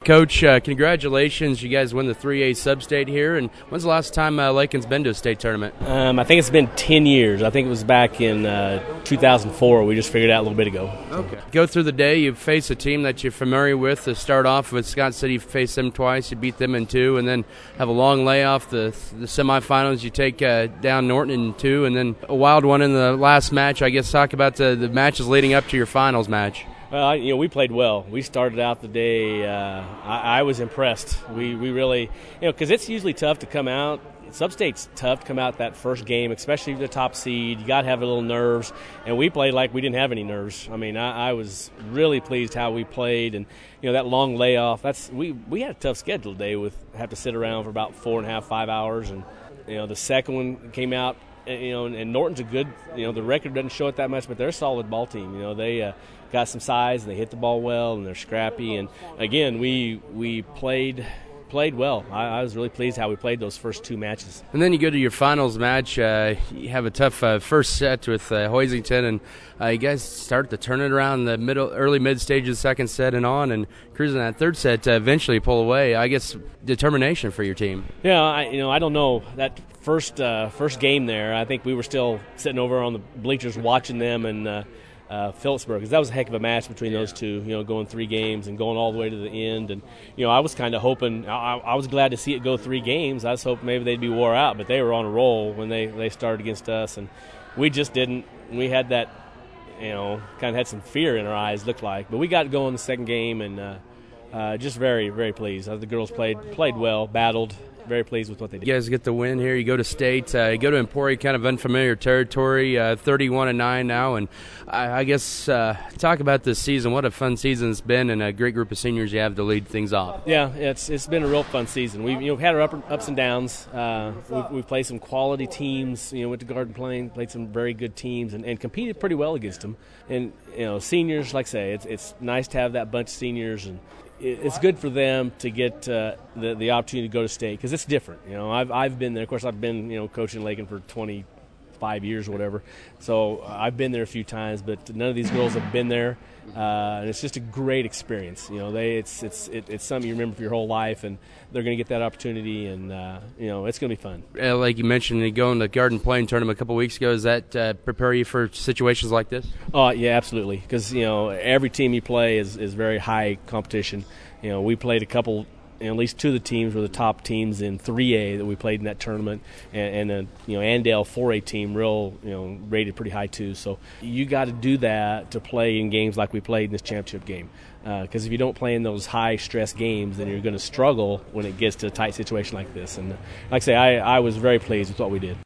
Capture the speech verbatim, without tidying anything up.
Coach, uh, congratulations. You guys won the three A sub-state here. And when's the last time uh, Lakin's been to a state tournament? Um, I think it's been ten years. I think it was back in uh, two thousand four. We just figured it out a little bit ago. Okay. Go through the day. You face a team that you're familiar with. To start off with Scott City, you faced them twice. You beat them in two, and then have a long layoff. The the semifinals, you take uh, down Norton in two, and then a wild one in the last match. I guess talk about the, the matches leading up to your finals match. Well, you know, we played well. We started out the day. Uh, I, I was impressed. We we really, you know, because it's usually tough to come out. Sub-state's tough to come out that first game, especially the top seed. You got to have a little nerves, and we played like we didn't have any nerves. I mean, I, I was really pleased how we played, and you know that long layoff. That's we we had a tough schedule today with have to sit around for about four and a half, five hours, and you know the second one came out. You know, and Norton's a good. You know, the record doesn't show it that much, but they're a solid ball team. You know, they uh, got some size and they hit the ball well and they're scrappy. And again, we we played played well. I, I was really pleased how we played those first two matches. And then you go to your finals match. Uh, you have a tough uh, first set with uh, Hoisington, and uh, you guys start to turn it around in the middle, early mid stage of the second set and on, and cruising that third set to eventually pull away. I guess determination for your team. Yeah, I, you know, I don't know that. First uh, first game there, I think we were still sitting over on the bleachers watching them and uh, uh, Phillipsburg, because that was a heck of a match between those two, you know, going three games and going all the way to the end. And, you know, I was kind of hoping, I, I was glad to see it go three games. I was hoping maybe they'd be wore out, but they were on a roll when they, they started against us. And we just didn't. We had that, you know, kind of had some fear in our eyes, looked like. But we got going the second game and uh, uh, just very, very pleased. The girls played played well, battled. Very pleased with what they did. You guys get the win here. You go to state. Uh, you go to Emporia, kind of unfamiliar territory. Uh, thirty-one and nine now, and I, I guess uh, talk about this season. What a fun season it's been, and a great group of seniors you have to lead things off. Yeah, it's it's been a real fun season. We've you know had our up, ups and downs. Uh, we've, we've played some quality teams. You know, went to Garden Plain, played some very good teams, and, and competed pretty well against them. And you know, seniors, like I say, it's it's nice to have that bunch of seniors and. It's good for them to get uh, the the opportunity to go to state because it's different. You know, I've I've been there. Of course, I've been you know coaching Lakin for twenty-five years or whatever. So uh, I've been there a few times, but none of these girls have been there, uh, and it's just a great experience. You know, they it's it's it, it's something you remember for your whole life, and they're going to get that opportunity, and uh, you know, it's going to be fun. Uh, like you mentioned, you go in the Garden Plain tournament a couple weeks ago. Does that uh, prepare you for situations like this? Oh yeah, absolutely. Because you know, every team you play is is very high competition. You know, we played a couple. You know, at least two of the teams were the top teams in three A that we played in that tournament, and, and a you know Andale four A team, real you know rated pretty high too. So you got to do that to play in games like we played in this championship game. Because uh, if you don't play in those high stress games, then you're going to struggle when it gets to a tight situation like this. And like I say, I, I was very pleased with what we did.